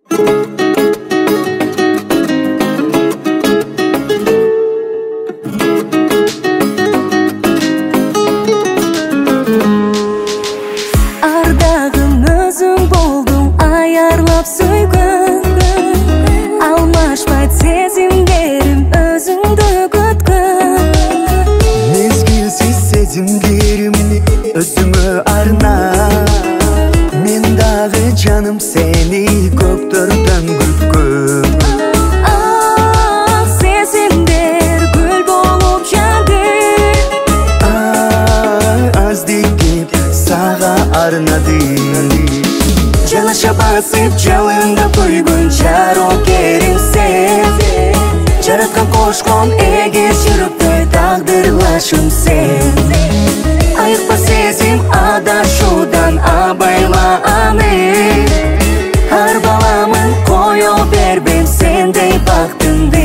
Ардағым өзің болдың, аярлап сүйгін. Алмашпайды сезімдерім, өзіңді күткін. Мезгілсіз сезімдерім өзіңе арна. Мен дағы жаным сені көктөрдөн күткөн. Сезімдер гүл болып жанды. Аздекеп саға арнады. Жалаша басып жалында күйгін жарокерім сен. Жаратқан қошқон егес жүріпті тағдырлашым сен. Айықпа сезім адашудан абайла аны. Ар баламын қойо бербем сендей бақтынды.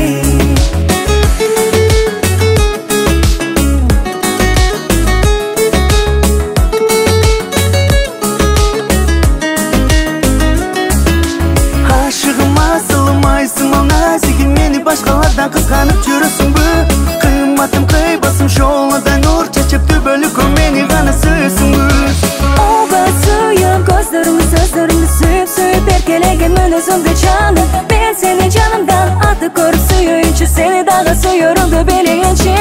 Ашығым асылмайсың ол нәзігім, мені башқалардан қызғанып жүрісің бі. Қыматым қайбасым жолыдан нұр чачып түбөлік мені ғана сүйсің бі. Оға сүйім көздерімді сөздерімді сүйіп еркелеген өзіңді жаным. Мен сені жанымдан аты көріп сүйейінші, сені дағы сүйерімді білейінші.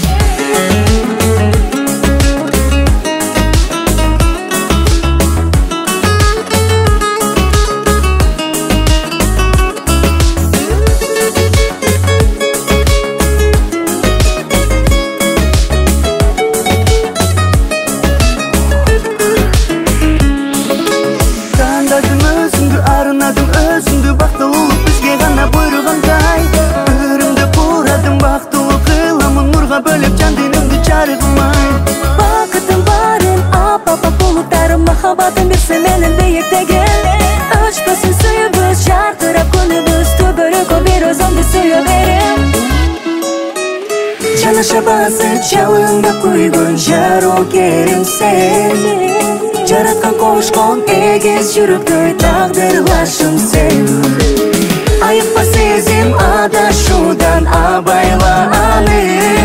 Арынаdım özündü bақтылылық бізге ғана бұйрығандай. Үрімді бұрадым бақтылы қыламын, нұрға бөліп жан денімді жарығымай. Бақытым барын ап-апа бұлықтарым, махаббатым берсе менің биіктеген. Өшпесін сүйібіз, жартырап күнібіз, түбірі бір өзімді сүйе берем. Жалаша басып жалында күйгін жарокерім сен. Жаратқан қошқон егес жүріпті тағдырлашым сен. Айықпа сезім адашудан абайла аны.